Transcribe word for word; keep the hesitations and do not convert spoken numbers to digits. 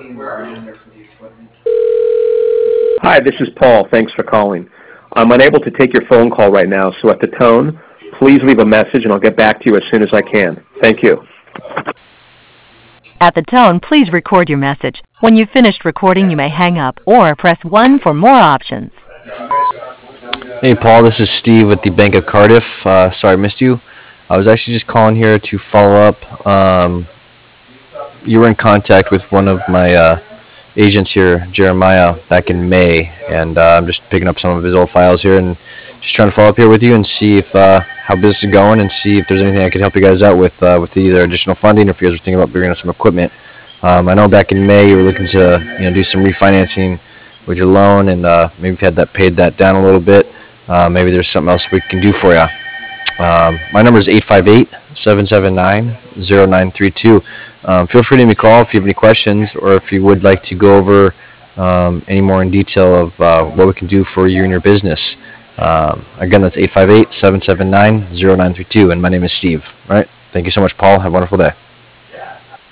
Hi, this is Paul. Thanks for calling. I'm unable to take your phone call right now, so at the tone, please leave a message and I'll get back to you as soon as I can. Thank you. At the tone, please record your message. When you've finished recording, you may hang up or press one for more options. Hey Paul, this is Steve with the Bank of Cardiff. Uh, sorry I missed you. I was actually just calling here to follow up. Um, you were in contact with one of my uh, agents here, Jeremiah, back in May, and uh, I'm just picking up some of his old files here and just trying to follow up here with you and see if uh, how business is going and see if there's anything I could help you guys out with uh, with either additional funding or if you guys are thinking about bringing up some equipment. Um, I know back in May you were looking to you know do some refinancing with your loan and uh, maybe if you had that paid that down a little bit. Uh, maybe there's something else we can do for you. Um, my number is eight five eight, seven seven nine, zero nine three two. Um, feel free to give me a call if you have any questions or if you would like to go over um, any more in detail of uh, what we can do for you and your business. Um, again, that's eight five eight, seven seven nine, zero nine three two, and my name is Steve. All right. Thank you so much, Paul. Have a wonderful day.